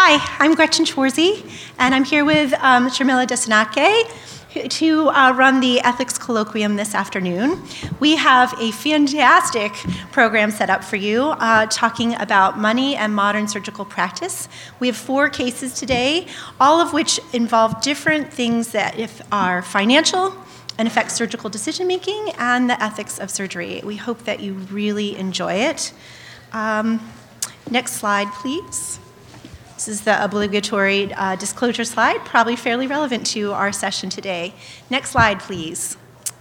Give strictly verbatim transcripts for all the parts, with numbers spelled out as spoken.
Hi, I'm Gretchen Schwarzy, and I'm here with um, Sharmila Desanake to uh, run the ethics colloquium this afternoon. We have a fantastic program set up for you, uh, talking about money and modern surgical practice. We have four cases today, all of which involve different things that if are financial and affect surgical decision-making and the ethics of surgery. We hope that you really enjoy it. Um, next slide, please. This is the obligatory uh, disclosure slide, probably fairly relevant to our session today. Next slide, please.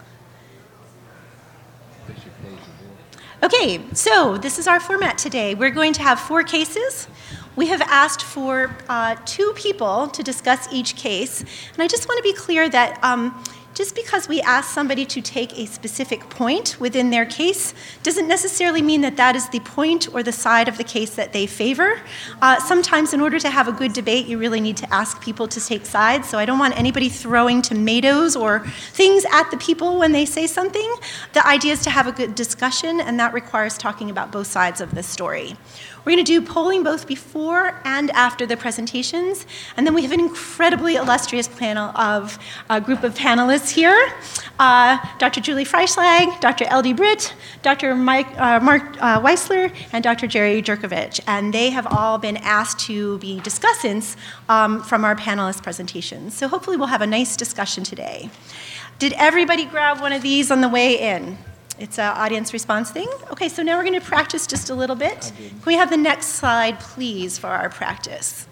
Okay, so this is our format today. We're going to have four cases. We have asked for uh, two people to discuss each case, and I just want to be clear that um, just because we ask somebody to take a specific point within their case doesn't necessarily mean that that is the point or the side of the case that they favor. Uh, sometimes in order to have a good debate, you really need to ask people to take sides, so I don't want anybody throwing tomatoes or things at the people when they say something. The idea is to have a good discussion, and that requires talking about both sides of the story. We're going to do polling both before and after the presentations, and then we have an incredibly illustrious panel of a group of panelists here. Uh, Doctor Julie Freischlag, Doctor L D Britt, Doctor Mike, uh, Mark uh, Weissler, and Doctor Jerry Jurkovich, and they have all been asked to be discussants um, from our panelist presentations. So hopefully we'll have a nice discussion today. Did everybody grab one of these on the way in? It's an audience response thing. Okay, so now we're going to practice just a little bit. Can we have the next slide, please, for our practice?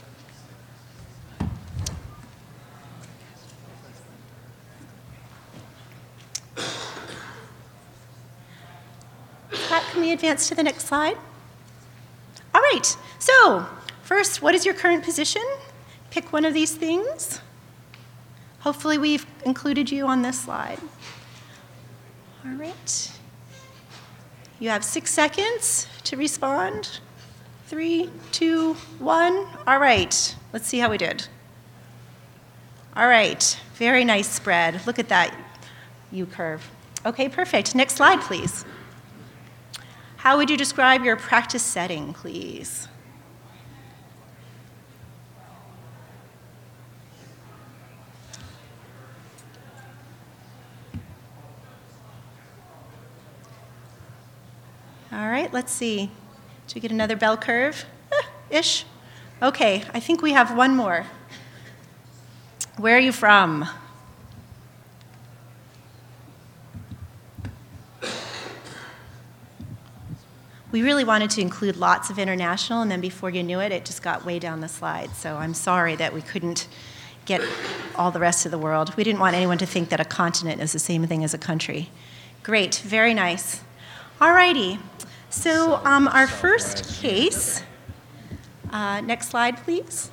Scott, can we advance to the next slide? All right, so first, what is your current position? Pick one of these things. Hopefully we've included you on this slide. All right. You have six seconds to respond. Three, two, one. All right. Let's see how we did. All right. Very nice spread. Look at that U-curve. Okay, perfect. Next slide, please. How would you describe your practice setting, please? All right, let's see. Did we get another bell curve? Eh, ish. Okay, I think we have one more. Where are you from? We really wanted to include lots of international, and then before you knew it, it just got way down the slide. So I'm sorry that we couldn't get all the rest of the world. We didn't want anyone to think that a continent is the same thing as a country. Great, very nice. All righty. So um, our first case, uh, next slide, please.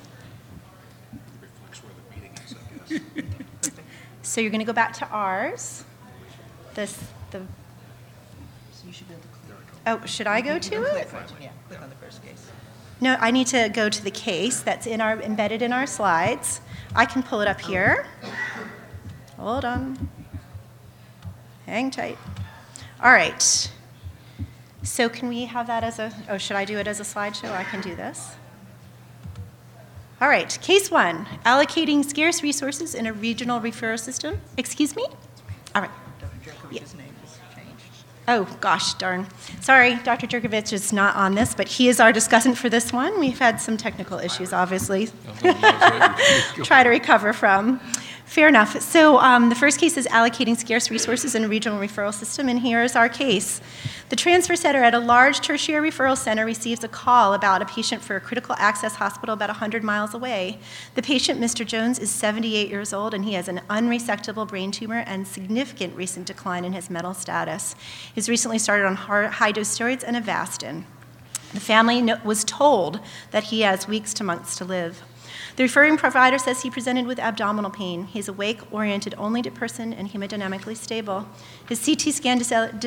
So you're going to go back to ours. This, the. So you should be able to click. Oh, should I go to it? Yeah, click on the first case. No, I need to go to the case that's in our embedded in our slides. I can pull it up here. Hold on. Hang tight. All right. So can we have that as a, oh, should I do it as a slideshow? I can do this. All right, case one, allocating scarce resources in a regional referral system. Excuse me? All right. Doctor Jurkovich's name is changed. Oh, gosh, darn. Sorry, Doctor Jurkovich is not on this, but he is our discussant for this one. We've had some technical issues, obviously. Try to recover from. Fair enough. So um, the first case is allocating scarce resources in a regional referral system, and here is our case. The transfer center at a large tertiary referral center receives a call about a patient for a critical access hospital about one hundred miles away. The patient, Mister Jones, is seventy-eight years old, and he has an unresectable brain tumor and significant recent decline in his mental status. He's recently started on high-dose steroids and Avastin. The family was told that he has weeks to months to live. The referring provider says he presented with abdominal pain. He's awake, oriented only to person, and hemodynamically stable. His C T scan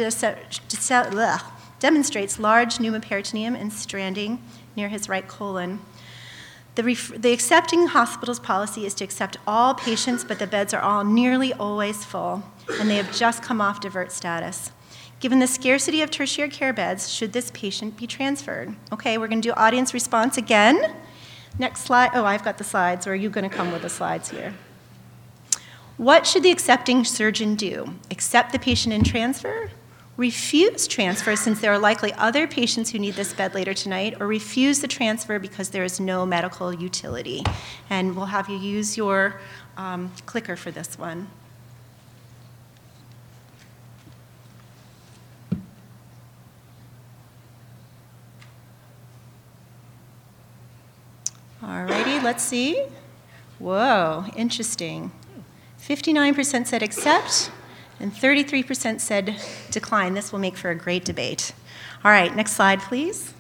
demonstrates large pneumoperitoneum and stranding near his right colon. The, ref- the accepting hospital's policy is to accept all patients, but the beds are all nearly always full, and they have just come off divert status. Given the scarcity of tertiary care beds, should this patient be transferred? Okay, we're going to do audience response again. Next slide. Oh, I've got the slides, or are you going to come with the slides here? What should the accepting surgeon do? Accept the patient in transfer? Refuse transfer since there are likely other patients who need this bed later tonight, or refuse the transfer because there is no medical utility? And we'll have you use your um, clicker for this one. Alrighty, let's see. Whoa, interesting. fifty-nine percent said accept, and thirty-three percent said decline. This will make for a great debate. All right, next slide, please.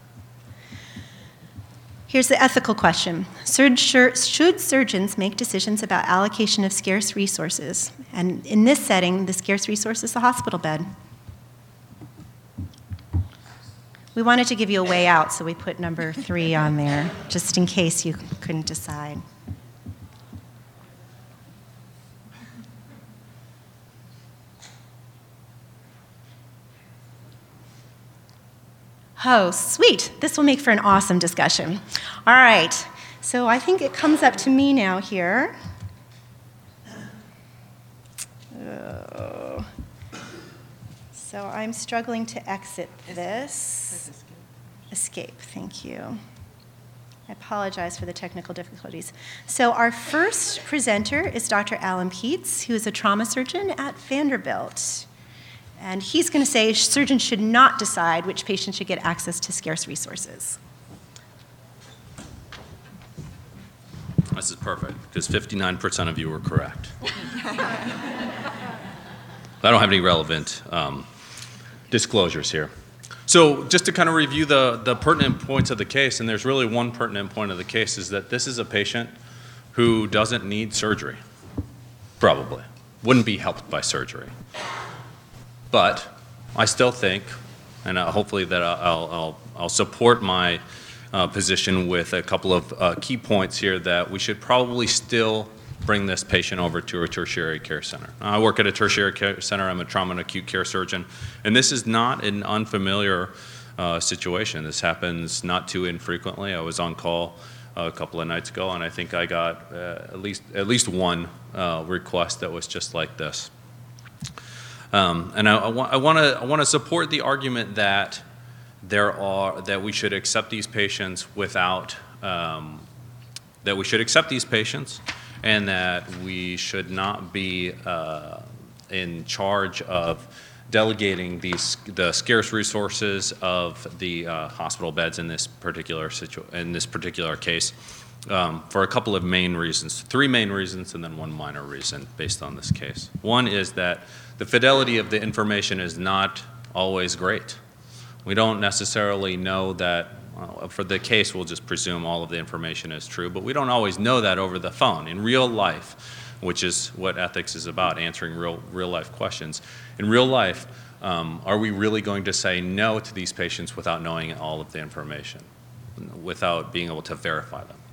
Here's the ethical question. Should surgeons make decisions about allocation of scarce resources? And in this setting, the scarce resource is the hospital bed. We wanted to give you a way out, so we put number three on there, just in case you couldn't decide. Oh, sweet. This will make for an awesome discussion. All right, so I think it comes up to me now here. Oh. So I'm struggling to exit this. Escape, thank you. I apologize for the technical difficulties. So our first presenter is Doctor Alan Peets, who is a trauma surgeon at Vanderbilt. And he's going to say surgeons should not decide which patient should get access to scarce resources. This is perfect, because fifty-nine percent of you were correct. I don't have any relevant um, disclosures here. So just to kind of review the, the pertinent points of the case, and there's really one pertinent point of the case, is that this is a patient who doesn't need surgery, probably. Wouldn't be helped by surgery. But I still think, and uh, hopefully that I'll, I'll, I'll support my uh, position with a couple of uh, key points here, that we should probably still bring this patient over to a tertiary care center. I work at a tertiary care center. I'm a trauma and acute care surgeon. And this is not an unfamiliar uh, situation. This happens not too infrequently. I was on call uh, a couple of nights ago, and I think I got uh, at least at least one uh, request that was just like this. Um, and I, I want to I want to support the argument that there are that we should accept these patients without um, that we should accept these patients, and that we should not be uh, in charge of delegating these the scarce resources of the uh, hospital beds in this particular situ in this particular case, um, for a couple of main reasons, three main reasons, and then one minor reason based on this case. One is that the fidelity of the information is not always great. We don't necessarily know that, well, for the case, we'll just presume all of the information is true, but we don't always know that over the phone. In real life, which is what ethics is about, answering real, real life questions. In real life, um, are we really going to say no to these patients without knowing all of the information, without being able to verify them?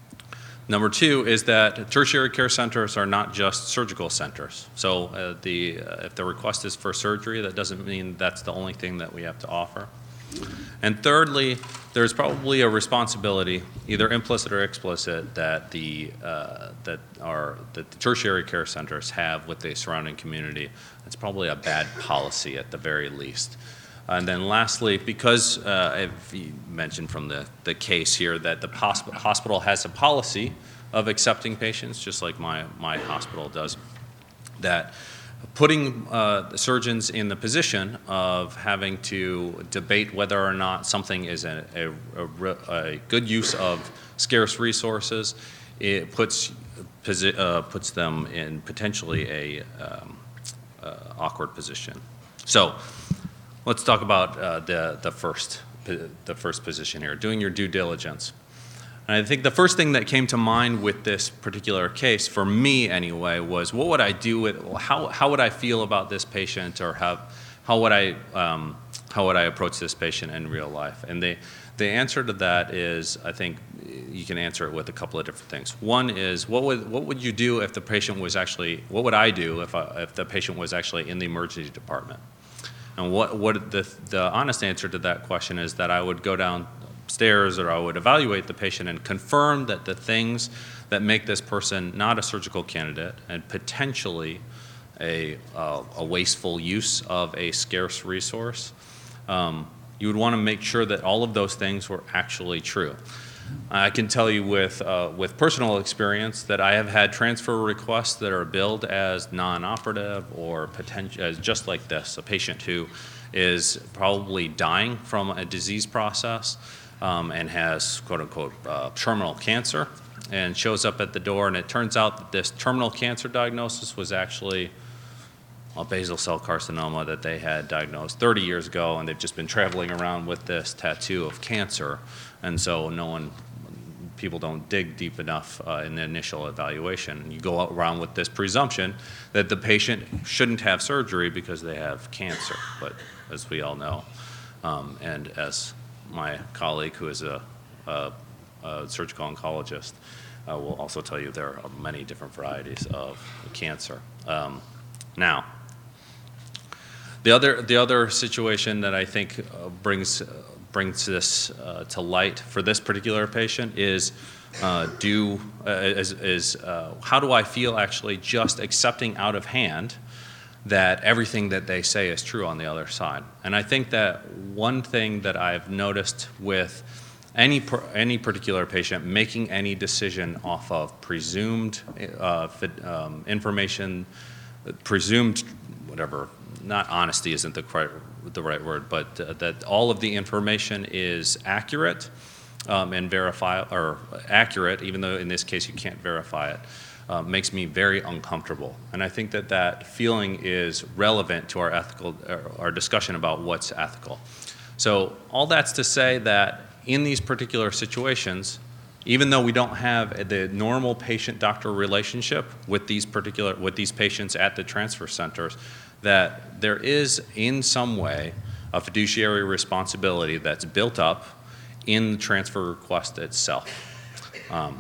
Number two is that tertiary care centers are not just surgical centers. So uh, the, uh, if the request is for surgery, that doesn't mean that's the only thing that we have to offer. And thirdly, there's probably a responsibility, either implicit or explicit, that the, uh, that, our, that the tertiary care centers have with the surrounding community. It's probably a bad policy at the very least. And then lastly, because uh, I've mentioned from the, the case here that the hospital has a policy of accepting patients, just like my, my hospital does, that putting uh, surgeons in the position of having to debate whether or not something is a, a, a, a good use of scarce resources, it puts, uh, puts them in potentially a um, uh, awkward position. So, let's talk about uh, the, the, first, the first position here, doing your due diligence. And I think the first thing that came to mind with this particular case, for me anyway, was what would I do with, how, how would I feel about this patient, or how, how, would I, um, how would I approach this patient in real life? And the, the answer to that is, I think you can answer it with a couple of different things. One is, what would, what would you do if the patient was actually, what would I do if, I, if the patient was actually in the emergency department? And what, what the, the honest answer to that question is that I would go down upstairs, or I would evaluate the patient and confirm that the things that make this person not a surgical candidate and potentially a, uh, a wasteful use of a scarce resource, um, you would want to make sure that all of those things were actually true. I can tell you with, uh, with personal experience that I have had transfer requests that are billed as non-operative or potential, as just like this, a patient who is probably dying from a disease process um, and has quote-unquote uh, terminal cancer, and shows up at the door, and it turns out that this terminal cancer diagnosis was actually a basal cell carcinoma that they had diagnosed thirty years ago, and they've just been traveling around with this tattoo of cancer, and so no one, people don't dig deep enough uh, in the initial evaluation. You go around with this presumption that the patient shouldn't have surgery because they have cancer, but as we all know, um, and as my colleague who is a, a, a surgical oncologist uh, will also tell you, there are many different varieties of cancer. Um, now, The other, the other situation that I think uh, brings, uh, brings this uh, to light for this particular patient is, uh, do, uh, is, is uh, how do I feel actually just accepting out of hand that everything that they say is true on the other side? And I think that one thing that I've noticed with any, any particular patient making any decision off of presumed uh, um, information, presumed whatever, not honesty isn't the, quite, the right word, but uh, that all of the information is accurate um, and verify, or accurate, even though in this case you can't verify it, uh, makes me very uncomfortable. And I think that that feeling is relevant to our ethical, our discussion about what's ethical. So all that's to say that in these particular situations, even though we don't have the normal patient-doctor relationship with these particular, with these patients at the transfer centers, that there is in some way a fiduciary responsibility that's built up in the transfer request itself. Um,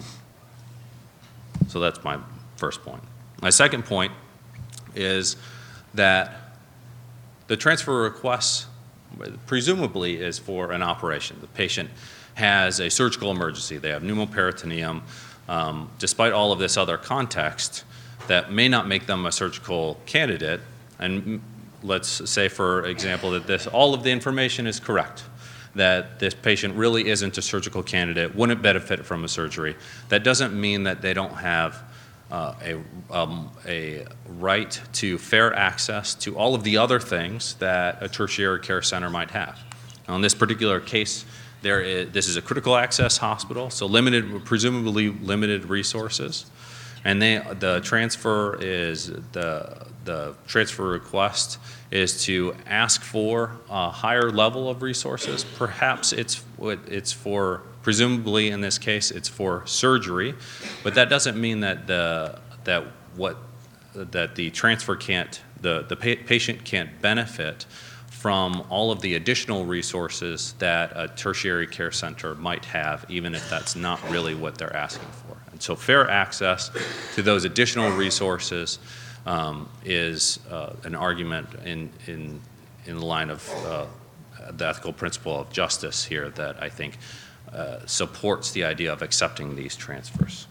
so that's my first point. My second point is that the transfer request presumably is for an operation. The patient has a surgical emergency. They have pneumoperitoneum. Um, despite all of this other context that may not make them a surgical candidate, and let's say, for example, that this, all of the information is correct, that this patient really isn't a surgical candidate, wouldn't benefit from a surgery. That doesn't mean that they don't have uh, a, um, a right to fair access to all of the other things that a tertiary care center might have. Now, in this particular case, there is, this is a critical access hospital, so limited, presumably limited resources. And they, the transfer is, the, the transfer request is to ask for a higher level of resources. Perhaps it's, it's for, presumably in this case, it's for surgery, but that doesn't mean that the, that what, that the transfer can't, the, the pa patient can't benefit from all of the additional resources that a tertiary care center might have, even if that's not really what they're asking for. And so fair access to those additional resources um, is uh, an argument in, in, in the line of uh, the ethical principle of justice here that I think uh, supports the idea of accepting these transfers.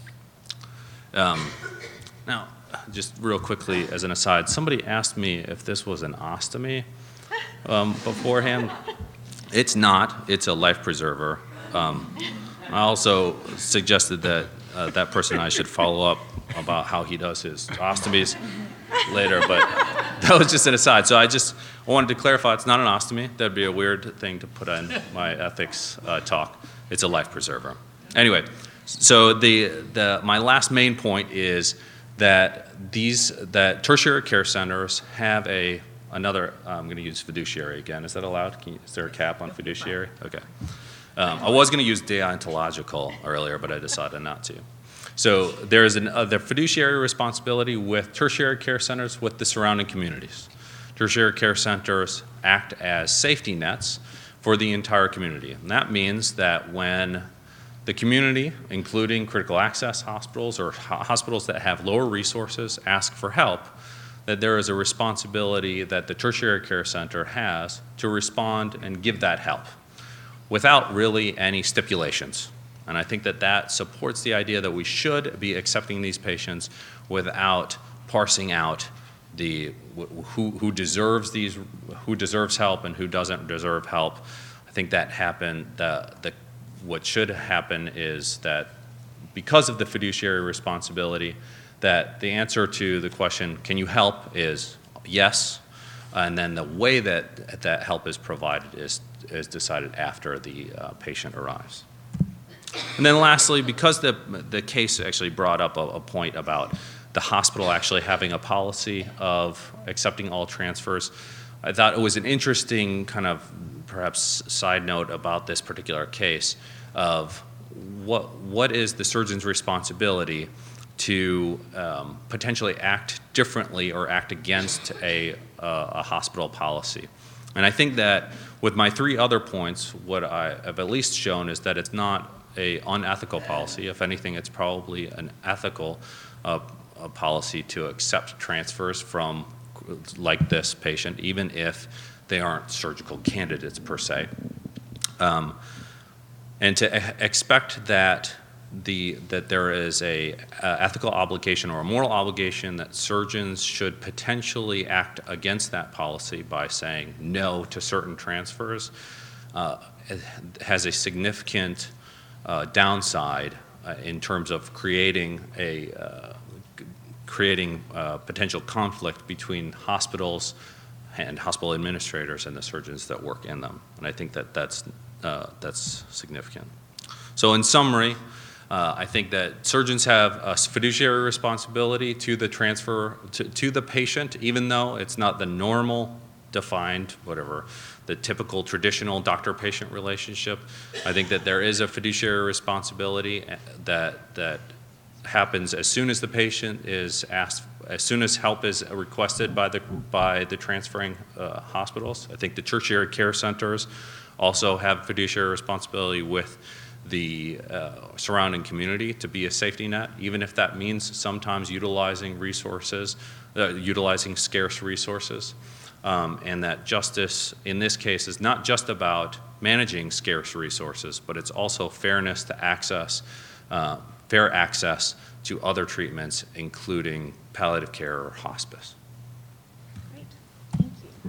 Um, now, just real quickly as an aside, somebody asked me if this was an ostomy. Um, beforehand. It's not. It's a life preserver. Um, I also suggested that uh, that person and I should follow up about how he does his ostomies later, but that was just an aside. So I just I wanted to clarify it's not an ostomy. That'd be a weird thing to put in my ethics uh, talk. It's a life preserver. Anyway, so the, the, my last main point is that these, that tertiary care centers have a Another, uh, I'm going to use fiduciary again. Is that allowed? Can you, is there a cap on fiduciary? Okay. Um, I was going to use deontological earlier, but I decided not to. So there is an, uh, the fiduciary responsibility with tertiary care centers with the surrounding communities. Tertiary care centers act as safety nets for the entire community. And that means that when the community, including critical access hospitals or ho hospitals that have lower resources, ask for help, that there is a responsibility that the tertiary care center has to respond and give that help. without really any stipulations. And I think that that supports the idea that we should be accepting these patients without parsing out the who, who deserves these, who deserves help and who doesn't deserve help. I think that happened, the, the, what should happen is that because of the fiduciary responsibility, that the answer to the question, can you help, is yes, and then the way that that help is provided is, is decided after the uh, patient arrives. And then lastly, because the, the case actually brought up a, a point about the hospital actually having a policy of accepting all transfers, I thought it was an interesting kind of perhaps side note about this particular case of what, what is the surgeon's responsibility to um, potentially act differently or act against a, uh, a hospital policy. And I think that with my three other points, what I have at least shown is that it's not a unethical policy. If anything, it's probably an ethical uh, a policy to accept transfers from like this patient, even if they aren't surgical candidates per se. Um, and to e- expect that the that there is a uh, ethical obligation or a moral obligation that surgeons should potentially act against that policy by saying no to certain transfers uh, has a significant uh, downside uh, in terms of creating a uh, creating uh, potential conflict between hospitals and hospital administrators and the surgeons that work in them. And I think that that's, uh, that's significant. So in summary, uh, I think that surgeons have a fiduciary responsibility to the transfer, to, to the patient, even though it's not the normal defined, whatever, the typical traditional doctor-patient relationship. I think that there is a fiduciary responsibility that, that happens as soon as the patient is asked, as soon as help is requested by the by the transferring uh, hospitals. I think the tertiary care centers also have fiduciary responsibility with the uh, surrounding community to be a safety net, even if that means sometimes utilizing resources, uh, utilizing scarce resources, um, and that justice in this case is not just about managing scarce resources, but it's also fairness to access. Uh, fair access to other treatments, including palliative care or hospice. Great, thank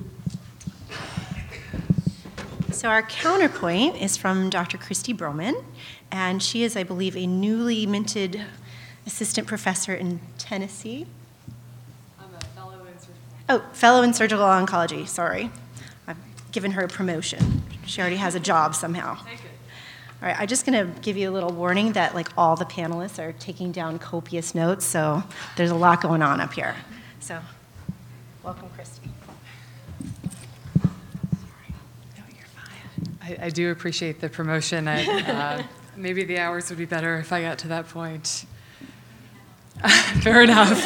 you. So our counterpoint is from Doctor Christy Broman, and she is, I believe, a newly minted assistant professor in Tennessee. I'm a fellow in surgical. Oh, fellow in surgical oncology, sorry. I've given her a promotion. She already has a job somehow. Thank you. All right, I'm just going to give you a little warning that like all the panelists are taking down copious notes, so there's a lot going on up here. So, welcome, Christy. No, you're fine. I, I do appreciate the promotion. I, uh, maybe the hours would be better if I got to that point. Fair enough.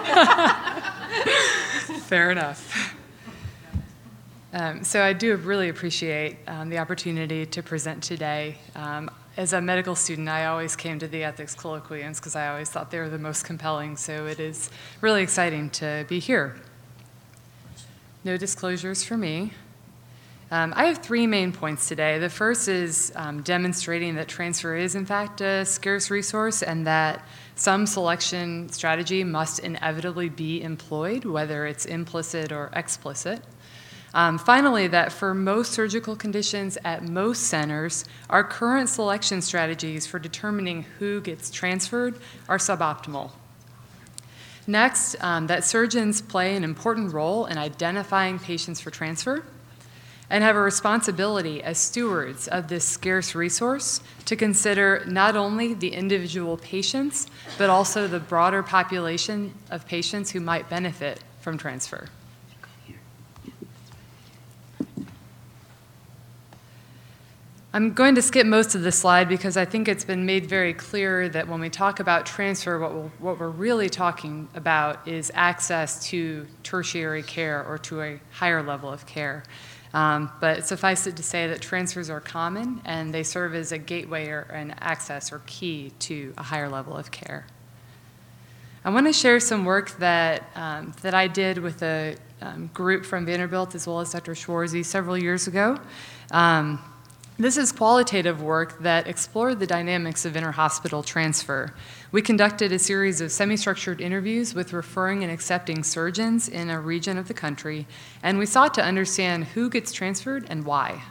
Fair enough. Um, so I do really appreciate um, the opportunity to present today. Um, as a medical student, I always came to the ethics colloquiums because I always thought they were the most compelling, so it is really exciting to be here. No disclosures for me. Um, I have three main points today. The first is um, demonstrating that transfer is, in fact, a scarce resource and that some selection strategy must inevitably be employed, whether it's implicit or explicit. Um, finally, that for most surgical conditions at most centers, our current selection strategies for determining who gets transferred are suboptimal. Next, um, that surgeons play an important role in identifying patients for transfer and have a responsibility as stewards of this scarce resource to consider not only the individual patients, but also the broader population of patients who might benefit from transfer. I'm going to skip most of this slide because I think it's been made very clear that when we talk about transfer, what, we'll, what we're really talking about is access to tertiary care or to a higher level of care. Um, but suffice it to say that transfers are common and they serve as a gateway or an access or key to a higher level of care. I want to share some work that, um, that I did with a um, group from Vanderbilt as well as Doctor Schwarzy several years ago. Um, This is qualitative work that explored the dynamics of interhospital transfer. We conducted a series of semi-structured interviews with referring and accepting surgeons in a region of the country, and we sought to understand who gets transferred and why.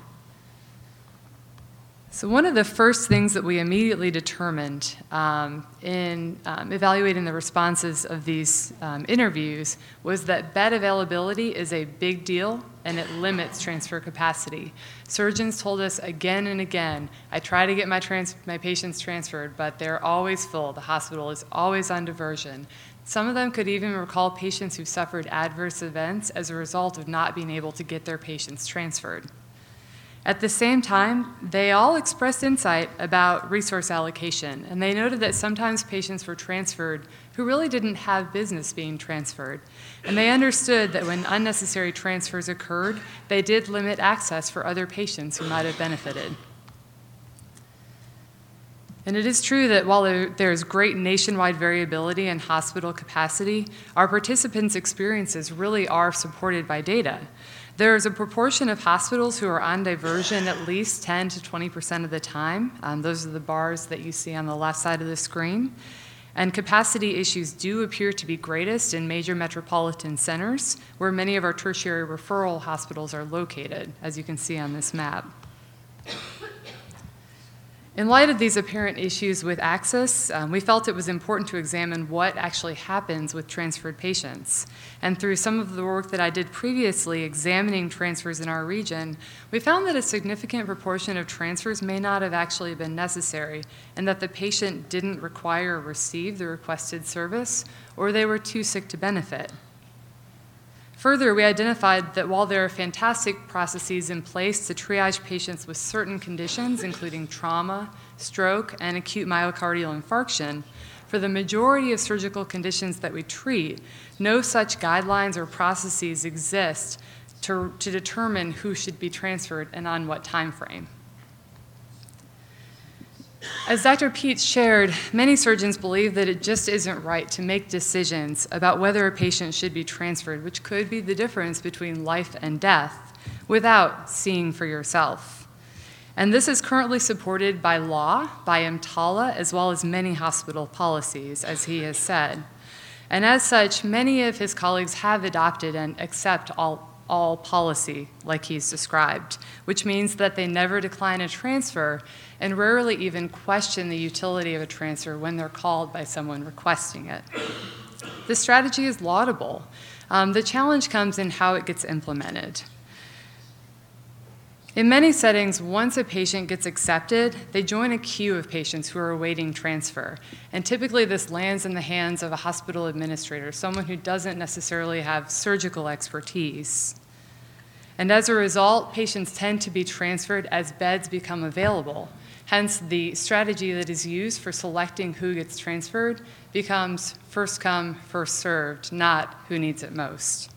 So one of the first things that we immediately determined um, in um, evaluating the responses of these um, interviews was that bed availability is a big deal and it limits transfer capacity. Surgeons told us again and again, I try to get my, trans my patients transferred, but they're always full. The hospital is always on diversion. Some of them could even recall patients who suffered adverse events as a result of not being able to get their patients transferred. At the same time, they all expressed insight about resource allocation, and they noted that sometimes patients were transferred who really didn't have business being transferred. And they understood that when unnecessary transfers occurred, they did limit access for other patients who might have benefited. And it is true that while there is great nationwide variability in hospital capacity, our participants' experiences really are supported by data. There is a proportion of hospitals who are on diversion at least ten to twenty percent of the time. Um, those are the bars that you see on the left side of the screen. And capacity issues do appear to be greatest in major metropolitan centers, where many of our tertiary referral hospitals are located, as you can see on this map. In light of these apparent issues with access, um, we felt it was important to examine what actually happens with transferred patients. And through some of the work that I did previously examining transfers in our region, we found that a significant proportion of transfers may not have actually been necessary, and that the patient didn't require or receive the requested service, or they were too sick to benefit. Further, we identified that while there are fantastic processes in place to triage patients with certain conditions, including trauma, stroke, and acute myocardial infarction, for the majority of surgical conditions that we treat, no such guidelines or processes exist to, to determine who should be transferred and on what time frame. As Doctor Peets shared, many surgeons believe that it just isn't right to make decisions about whether a patient should be transferred, which could be the difference between life and death, without seeing for yourself. And this is currently supported by law, by EMTALA, as well as many hospital policies, as he has said. And as such, many of his colleagues have adopted and accept all all policy like he's described, which means that they never decline a transfer and rarely even question the utility of a transfer when they're called by someone requesting it. This strategy is laudable. Um, the challenge comes in how it gets implemented. In many settings, once a patient gets accepted, they join a queue of patients who are awaiting transfer. And typically this lands in the hands of a hospital administrator, someone who doesn't necessarily have surgical expertise. And as a result, patients tend to be transferred as beds become available. Hence, the strategy that is used for selecting who gets transferred becomes first come, first served, not who needs it most.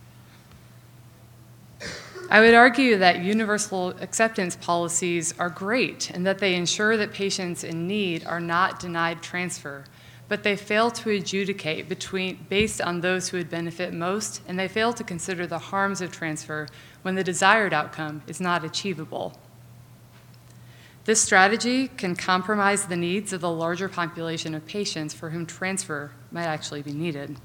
I would argue that universal acceptance policies are great and that they ensure that patients in need are not denied transfer, but they fail to adjudicate between, based on those who would benefit most, and they fail to consider the harms of transfer when the desired outcome is not achievable. This strategy can compromise the needs of the larger population of patients for whom transfer might actually be needed.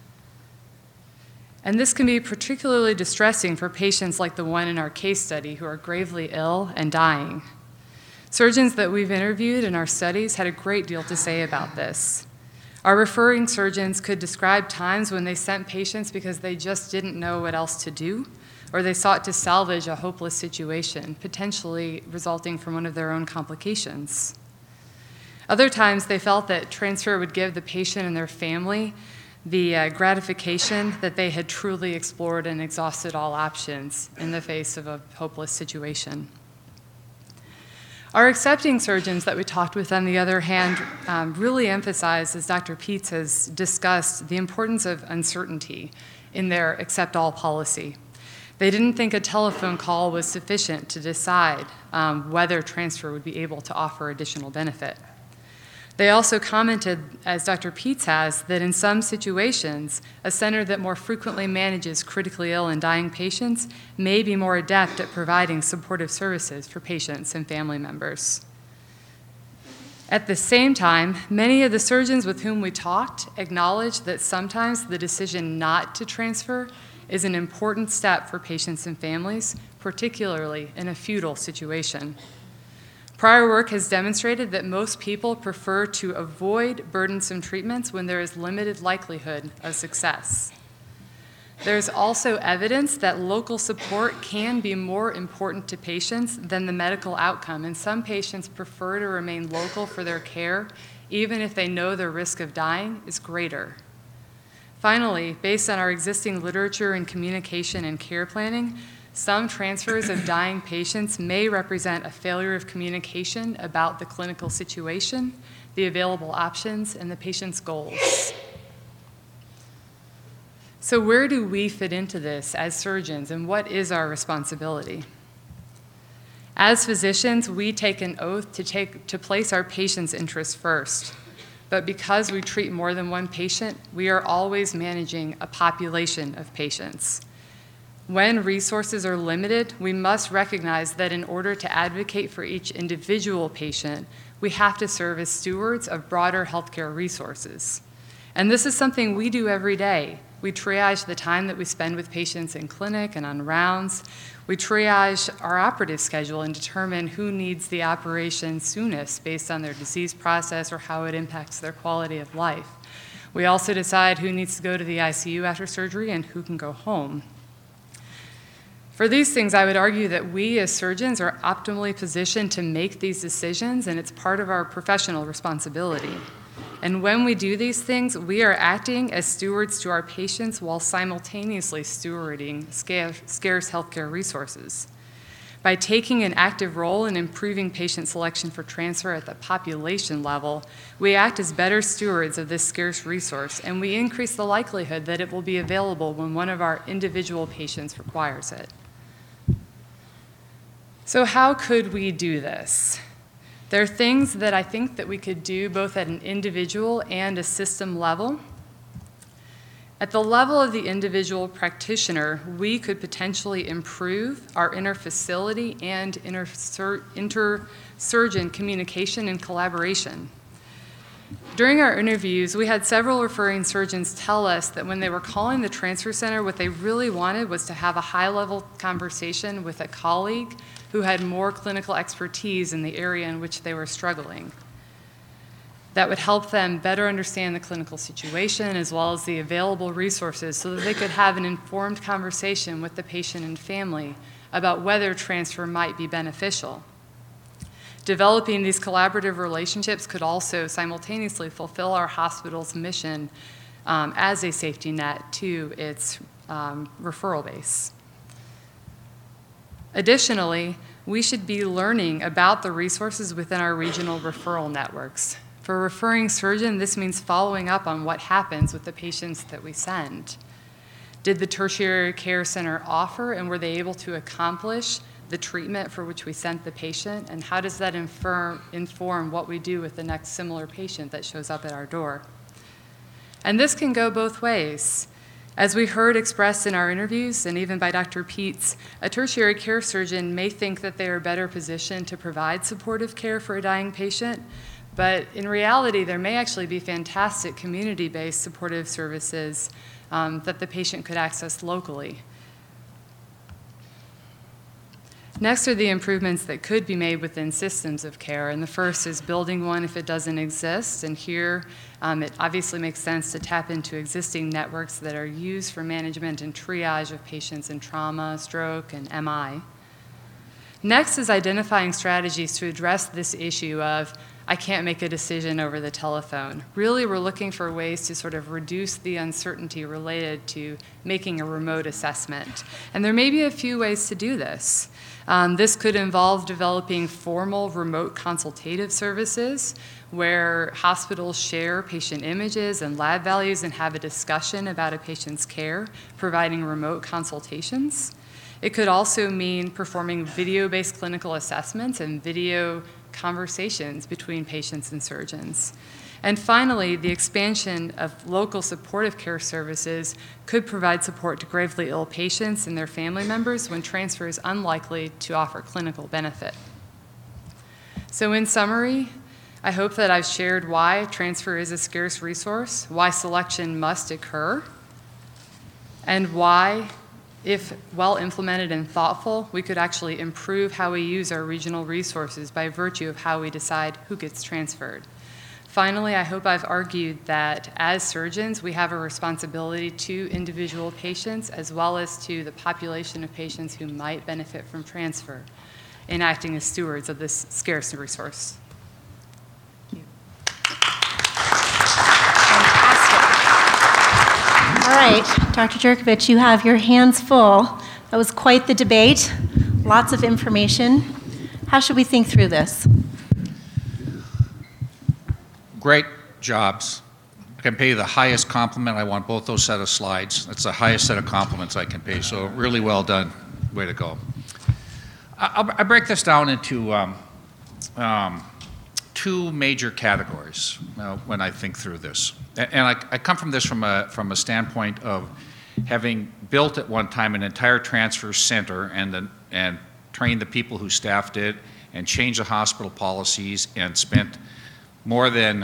And this can be particularly distressing for patients like the one in our case study who are gravely ill and dying. Surgeons that we've interviewed in our studies had a great deal to say about this. Our referring surgeons could describe times when they sent patients because they just didn't know what else to do, or they sought to salvage a hopeless situation, potentially resulting from one of their own complications. Other times they felt that transfer would give the patient and their family the uh, gratification that they had truly explored and exhausted all options in the face of a hopeless situation. Our accepting surgeons that we talked with, on the other hand, um, really emphasized, as Doctor Peets has discussed, the importance of uncertainty in their accept all policy. They didn't think a telephone call was sufficient to decide um, whether transfer would be able to offer additional benefit. They also commented, as Doctor Peets has, that in some situations, a center that more frequently manages critically ill and dying patients may be more adept at providing supportive services for patients and family members. At the same time, many of the surgeons with whom we talked acknowledged that sometimes the decision not to transfer is an important step for patients and families, particularly in a futile situation. Prior work has demonstrated that most people prefer to avoid burdensome treatments when there is limited likelihood of success. There's also evidence that local support can be more important to patients than the medical outcome, and some patients prefer to remain local for their care, even if they know their risk of dying is greater. Finally, based on our existing literature in communication and care planning, some transfers of dying patients may represent a failure of communication about the clinical situation, the available options, and the patient's goals. So where do we fit into this as surgeons, and what is our responsibility? As physicians, we take an oath to, take, to place our patient's interests first. But because we treat more than one patient, we are always managing a population of patients. When resources are limited, we must recognize that in order to advocate for each individual patient, we have to serve as stewards of broader healthcare resources. And this is something we do every day. We triage the time that we spend with patients in clinic and on rounds. We triage our operative schedule and determine who needs the operation soonest based on their disease process or how it impacts their quality of life. We also decide who needs to go to the I C U after surgery and who can go home. For these things, I would argue that we as surgeons are optimally positioned to make these decisions, and it's part of our professional responsibility. And when we do these things, we are acting as stewards to our patients while simultaneously stewarding scarce, scarce healthcare resources. By taking an active role in improving patient selection for transfer at the population level, we act as better stewards of this scarce resource, and we increase the likelihood that it will be available when one of our individual patients requires it. So how could we do this? There are things that I think that we could do both at an individual and a system level. At the level of the individual practitioner, we could potentially improve our inter-facility and inter-surgeon communication and collaboration. During our interviews, we had several referring surgeons tell us that when they were calling the transfer center, what they really wanted was to have a high-level conversation with a colleague who had more clinical expertise in the area in which they were struggling. That would help them better understand the clinical situation as well as the available resources so that they could have an informed conversation with the patient and family about whether transfer might be beneficial. Developing these collaborative relationships could also simultaneously fulfill our hospital's mission um, as a safety net to its um, referral base. Additionally, we should be learning about the resources within our regional referral networks. For a referring surgeon, this means following up on what happens with the patients that we send. Did the tertiary care center offer and were they able to accomplish the treatment for which we sent the patient? And how does that inform, inform what we do with the next similar patient that shows up at our door? And this can go both ways. As we heard expressed in our interviews, and even by Doctor Peets, a tertiary care surgeon may think that they are better positioned to provide supportive care for a dying patient, but in reality, there may actually be fantastic community-based supportive services um, that the patient could access locally. Next are the improvements that could be made within systems of care, and the first is building one if it doesn't exist, and here um, it obviously makes sense to tap into existing networks that are used for management and triage of patients in trauma, stroke, and M I. Next is identifying strategies to address this issue of I can't make a decision over the telephone. Really, we're looking for ways to sort of reduce the uncertainty related to making a remote assessment. And there may be a few ways to do this. Um, this could involve developing formal remote consultative services where hospitals share patient images and lab values and have a discussion about a patient's care, providing remote consultations. It could also mean performing video-based clinical assessments and video conversations between patients and surgeons. And finally, the expansion of local supportive care services could provide support to gravely ill patients and their family members when transfer is unlikely to offer clinical benefit. So in summary, I hope that I've shared why transfer is a scarce resource, why selection must occur, and why, if well implemented and thoughtful, we could actually improve how we use our regional resources by virtue of how we decide who gets transferred. Finally, I hope I've argued that as surgeons, we have a responsibility to individual patients as well as to the population of patients who might benefit from transfer in acting as stewards of this scarce resource. Fantastic. All right, Doctor Jurkovich, you have your hands full. That was quite the debate, lots of information. How should we think through this? Great jobs. I can pay you the highest compliment. I want both those set of slides. That's the highest set of compliments I can pay, so really well done. Way to go. I, I break this down into um, um, two major categories uh, when I think through this. And, and I, I come from this from a, from a standpoint of having built at one time an entire transfer center and, the, and trained the people who staffed it and changed the hospital policies and spent more than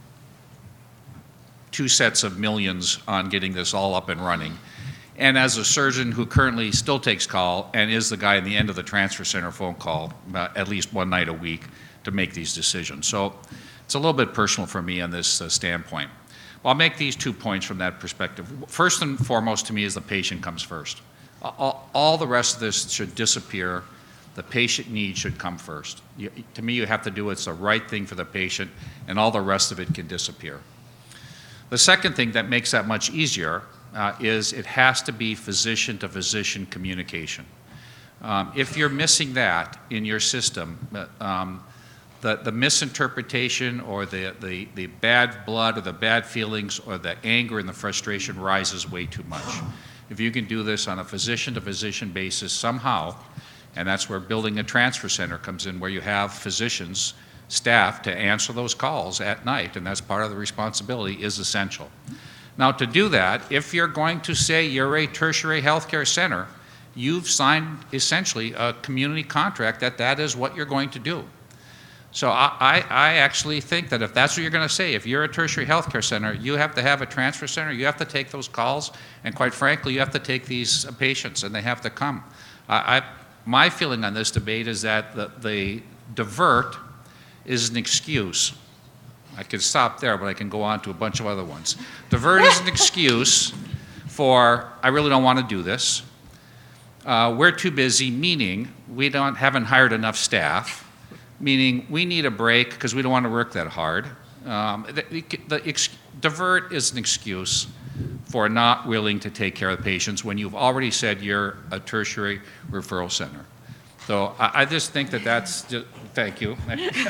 two sets of millions on getting this all up and running. And as a surgeon who currently still takes call and is the guy at the end of the transfer center phone call uh, at least one night a week to make these decisions. So it's a little bit personal for me on this uh, standpoint. Well, I'll make these two points from that perspective. First and foremost to me is the patient comes first. All, all the rest of this should disappear. The patient need should come first. You, to me, you have to do what's the right thing for the patient, and all the rest of it can disappear. The second thing that makes that much easier uh, is it has to be physician-to-physician communication. Um, if you're missing that in your system, um, the, the misinterpretation or the, the, the bad blood or the bad feelings or the anger and the frustration rises way too much. If you can do this on a physician-to-physician basis somehow, and that's where building a transfer center comes in, where you have physicians, staff to answer those calls at night, and that's part of the responsibility, is essential. Now, to do that, if you're going to say you're a tertiary healthcare center, you've signed essentially a community contract that that is what you're going to do. So I, I, I actually think that if that's what you're going to say, if you're a tertiary healthcare center, you have to have a transfer center, you have to take those calls, and quite frankly, you have to take these patients, and they have to come. I, I My feeling on this debate is that the, the divert is an excuse. I could stop there, but I can go on to a bunch of other ones. Divert is an excuse for, I really don't want to do this. Uh, we're too busy, meaning we don't haven't hired enough staff, meaning we need a break because we don't want to work that hard. Um, the, the, the ex, divert is an excuse for not willing to take care of the patients when you've already said you're a tertiary referral center. So I, I just think that that's, just, thank you.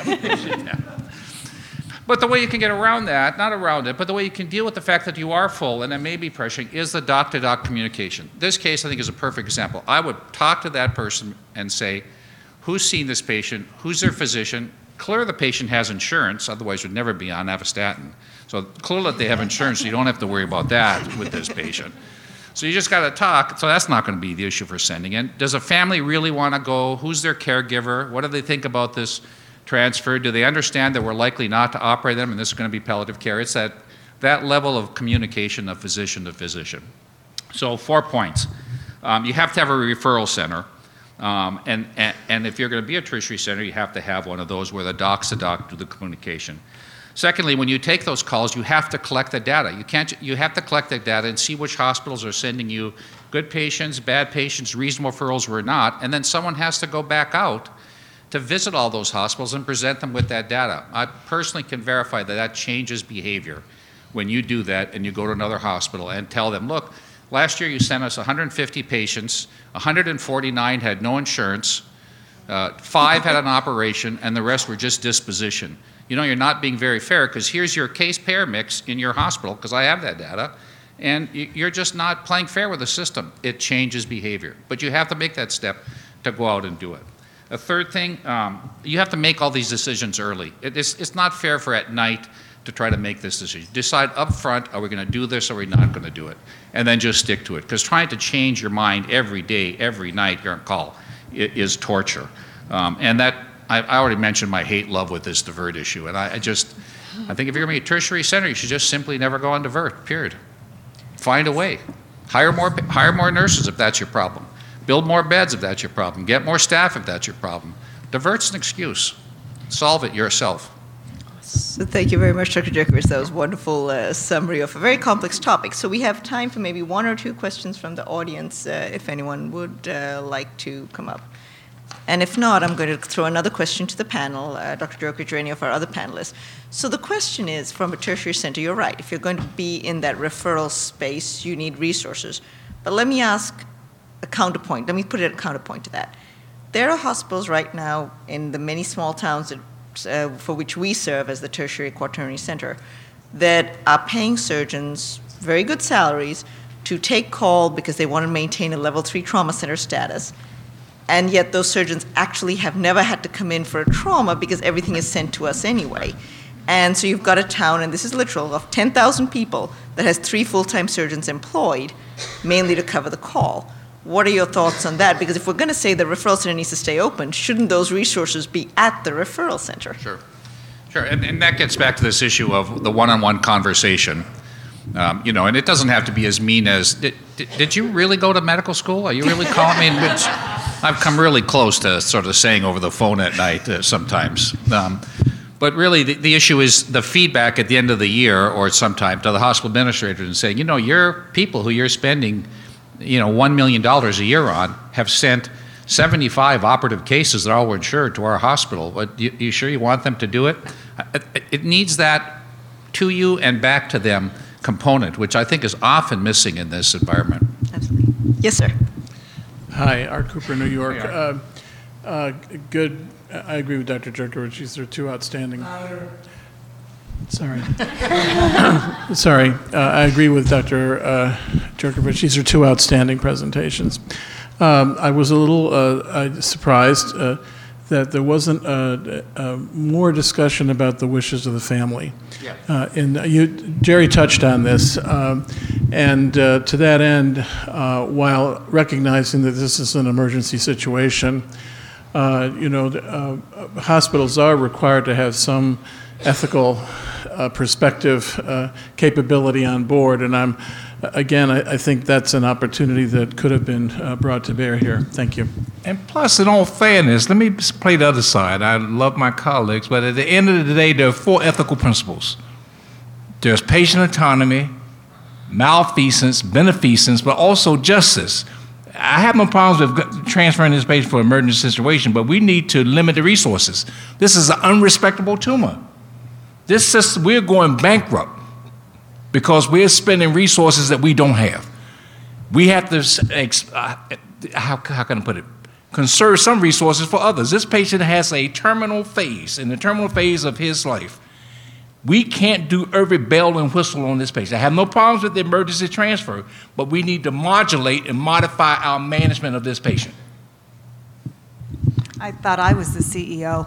But the way you can get around that, not around it, but the way you can deal with the fact that you are full and it may be pressuring is the doc-to-doc communication. This case, I think, is a perfect example. I would talk to that person and say, who's seen this patient? Who's their physician? Clear the patient has insurance, otherwise would never be on avastatin. So clear that they have insurance, so you don't have to worry about that with this patient. So you just got to talk. So that's not going to be the issue for sending in. Does a family really want to go? Who's their caregiver? What do they think about this transfer? Do they understand that we're likely not to operate them and this is going to be palliative care? It's that, that level of communication of physician to physician. So four points. Um, you have to have a referral center. Um, and, and, and if you're going to be a tertiary center, you have to have one of those where the docs to doc do the communication. Secondly, when you take those calls, you have to collect the data. You can't, you have to collect the data and see which hospitals are sending you good patients, bad patients, reasonable referrals or not, and then someone has to go back out to visit all those hospitals and present them with that data. I personally can verify that that changes behavior when you do that and you go to another hospital and tell them, look, last year you sent us one hundred fifty patients, one hundred forty-nine had no insurance, uh, five had an operation, and the rest were just disposition. You know, you're not being very fair because here's your case pair mix in your hospital, because I have that data, and you're just not playing fair with the system. It changes behavior. But you have to make that step to go out and do it. A third thing, um, you have to make all these decisions early. It, it's, it's not fair for at night to try to make this decision. Decide up front, are we going to do this or are we not going to do it? And then just stick to it. Because trying to change your mind every day, every night you're on call is, is torture. Um, and that, I, I already mentioned my hate-love with this divert issue. And I, I just, I think if you're going to be a tertiary center, you should just simply never go on divert, period. Find a way. Hire more, hire more nurses if that's your problem. Build more beds if that's your problem. Get more staff if that's your problem. Divert's an excuse. Solve it yourself. So thank you very much, Doctor Jurkovich. That was a wonderful uh, summary of a very complex topic. So we have time for maybe one or two questions from the audience, uh, if anyone would uh, like to come up. And if not, I'm going to throw another question to the panel, uh, Doctor Jurkovich or any of our other panelists. So the question is, from a tertiary center, you're right. If you're going to be in that referral space, you need resources. But let me ask a counterpoint. Let me put it a counterpoint to that. There are hospitals right now in the many small towns that, uh, for which we serve as the tertiary quaternary center that are paying surgeons very good salaries to take call because they want to maintain a level three trauma center status. And yet those surgeons actually have never had to come in for a trauma because everything is sent to us anyway. And so you've got a town, and this is literal, of ten thousand people that has three full-time surgeons employed, mainly to cover the call. What are your thoughts on that? Because if we're going to say the referral center needs to stay open, shouldn't those resources be at the referral center? Sure. Sure, and, and that gets back to this issue of the one-on-one conversation. Um, you know, and it doesn't have to be as mean as, did, did, did you really go to medical school? Are you really calling me? Which I've come really close to sort of saying over the phone at night uh, sometimes. Um, but really, the, the issue is the feedback at the end of the year or sometime to the hospital administrators and saying, you know, your people who you're spending, you know, one million dollars a year on have sent seventy-five operative cases that all were insured to our hospital. But you, you sure you want them to do it? It, it needs that to you and back to them component, which I think is often missing in this environment. Absolutely. Yes, sir. Hi, Art Cooper, New York. Hey, Art. Uh, uh, good. I agree with Doctor Jurkovich. These are two outstanding. Sorry. Sorry. Uh, I agree with Doctor Uh, Jurkovich. These are two outstanding presentations. Um, I was a little uh, surprised uh, that there wasn't uh, uh, more discussion about the wishes of the family. Yeah. Uh, and you, Jerry touched on this, um, and uh, to that end, uh, while recognizing that this is an emergency situation, uh, you know, uh, hospitals are required to have some ethical uh, perspective uh, capability on board, and I'm, again, I, I think that's an opportunity that could have been uh, brought to bear here. Thank you. And plus, in all fairness, let me play the other side. I love my colleagues, but at the end of the day, there are four ethical principles. There's patient autonomy, malfeasance, beneficence, but also justice. I have no problems with transferring this patient for an emergency situation, but we need to limit the resources. This is an unrespectable tumor. This system, we're going bankrupt because we're spending resources that we don't have. We have to, uh, how, how can I put it, conserve some resources for others. This patient has a terminal phase, in the terminal phase of his life. We can't do every bell and whistle on this patient. I have no problems with the emergency transfer, but we need to modulate and modify our management of this patient. I thought I was the C E O.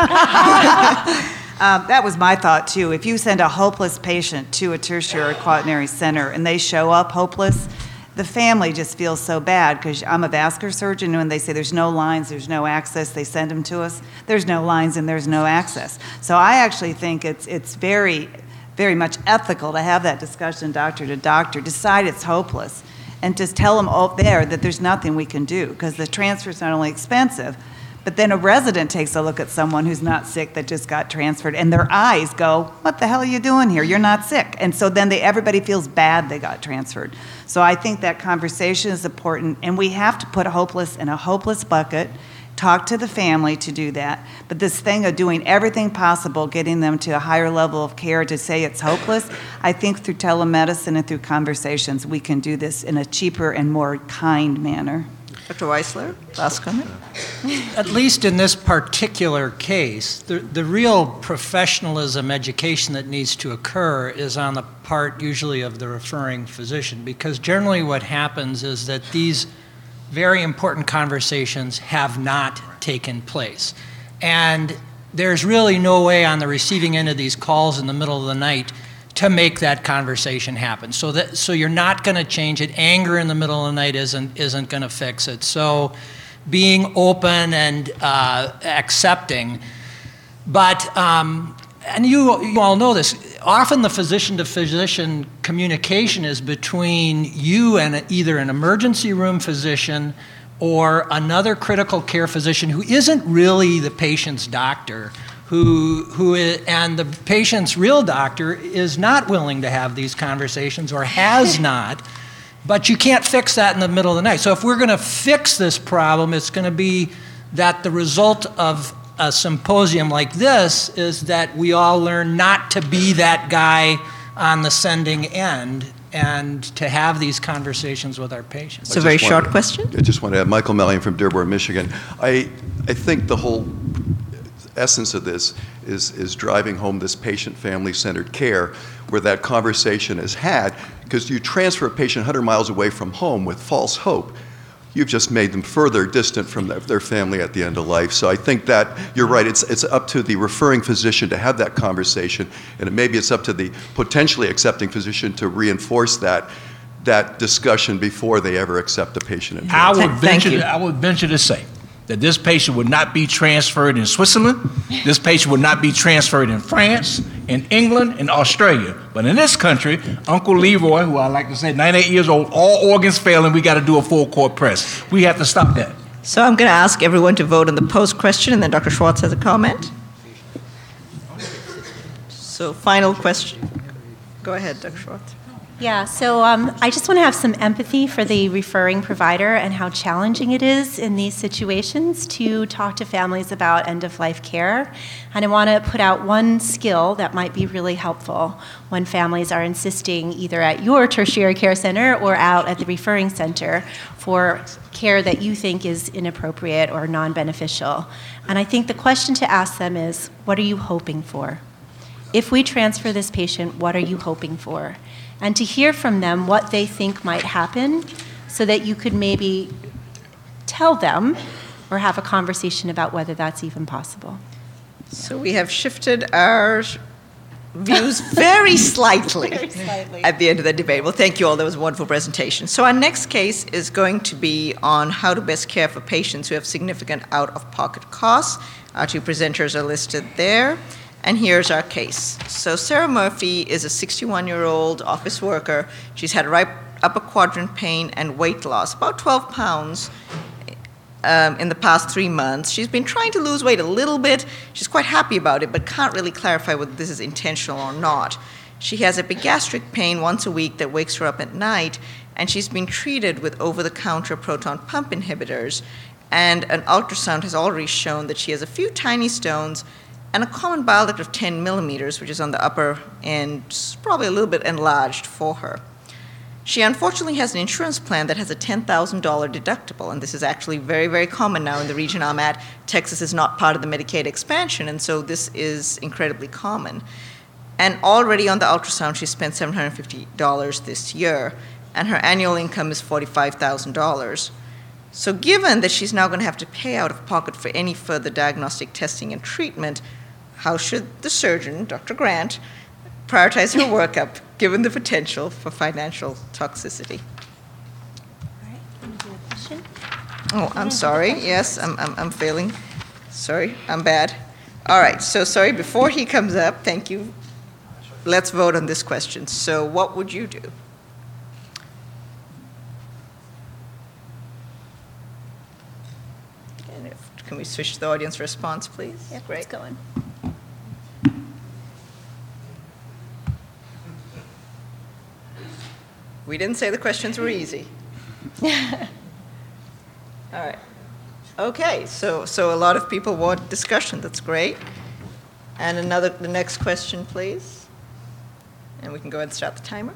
Um, that was my thought, too. If you send a hopeless patient to a tertiary quaternary center and they show up hopeless, the family just feels so bad because I'm a vascular surgeon, and when they say there's no lines, there's no access, they send them to us. There's no lines and there's no access. So I actually think it's, it's very, very much ethical to have that discussion doctor to doctor, decide it's hopeless, and just tell them up there that there's nothing we can do because the transfer is not only expensive, but then a resident takes a look at someone who's not sick that just got transferred, and their eyes go, what the hell are you doing here? You're not sick. And so then they, everybody feels bad they got transferred. So I think that conversation is important, and we have to put hopeless in a hopeless bucket, talk to the family to do that. But this thing of doing everything possible, getting them to a higher level of care to say it's hopeless, I think through telemedicine and through conversations, we can do this in a cheaper and more kind manner. Doctor Weisler, last comment. At least in this particular case, the, the real professionalism education that needs to occur is on the part usually of the referring physician, because generally what happens is that these very important conversations have not taken place. And there's really no way on the receiving end of these calls in the middle of the night to make that conversation happen. So that so you're not going to change it. Anger in the middle of the night isn't isn't going to fix it. So being open and uh, accepting, but um, and you you all know this. Often the physician-to-physician communication is between you and either an emergency room physician or another critical care physician who isn't really the patient's doctor, who, who is, and the patient's real doctor is not willing to have these conversations or has not, but you can't fix that in the middle of the night. So if we're going to fix this problem, it's going to be that the result of a symposium like this is that we all learn not to be that guy on the sending end and to have these conversations with our patients. It's a very just short wanted- question. I just want to add, Michael Mellion from Dearborn, Michigan. I, I think the whole essence of this is, is driving home this patient family-centered care where that conversation is had, because you transfer a patient one hundred miles away from home with false hope. You've just made them further distant from their, their family at the end of life. So I think that you're right. It's it's up to the referring physician to have that conversation, and maybe it's up to the potentially accepting physician to reinforce that that discussion before they ever accept the patient. in I would Thank venture. you. To, I would venture to say that this patient would not be transferred in Switzerland. This patient would not be transferred in France, in England, in Australia. But in this country, Uncle Leroy, who I like to say, ninety-eight years old, all organs failing, we got to do a full court press. We have to stop that. So I'm going to ask everyone to vote on the post question, and then Doctor Schwartz has a comment. So final question. Go ahead, Doctor Schwartz. Yeah, so um, I just want to have some empathy for the referring provider and how challenging it is in these situations to talk to families about end-of-life care. And I want to put out one skill that might be really helpful when families are insisting either at your tertiary care center or out at the referring center for care that you think is inappropriate or non-beneficial. And I think the question to ask them is, what are you hoping for? If we transfer this patient, what are you hoping for? And to hear from them what they think might happen so that you could maybe tell them or have a conversation about whether that's even possible. So we have shifted our views very slightly, Very slightly. at the end of the debate. Well, thank you all. That was a wonderful presentation. So our next case is going to be on how to best care for patients who have significant out-of-pocket costs. Our two presenters are listed there. And here's our case. So Sarah Murphy is a sixty-one-year-old office worker. She's had right upper quadrant pain and weight loss, about twelve pounds um, in the past three months. She's been trying to lose weight a little bit. She's quite happy about it, but can't really clarify whether this is intentional or not. She has epigastric pain once a week that wakes her up at night, and she's been treated with over-the-counter proton pump inhibitors, and an ultrasound has already shown that she has a few tiny stones and a common bile duct of ten millimeters, which is on the upper end, probably a little bit enlarged for her. She unfortunately has an insurance plan that has a ten thousand dollars deductible, and this is actually very, very common now in the region I'm at. Texas is not part of the Medicaid expansion, and so this is incredibly common. And already on the ultrasound, she spent seven hundred fifty dollars this year, and her annual income is forty-five thousand dollars. So given that she's now going to have to pay out of pocket for any further diagnostic testing and treatment, how should the surgeon, Doctor Grant, prioritize her workup given the potential for financial toxicity? All right, can you do a question? Oh, I'm sorry. Yes, I'm, I'm, I'm failing. Sorry, I'm bad. All right, so sorry, before he comes up, thank you. Let's vote on this question. So what would you do? And if, can we switch to the audience response, please? Yep, Great. it's going. We didn't say the questions were easy. All right. Okay, so, so a lot of people want discussion. That's great. And another, the next question, please. And we can go ahead and start the timer.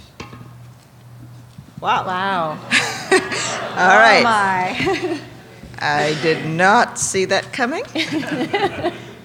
Wow. Wow. All right. Oh my. I did not see that coming.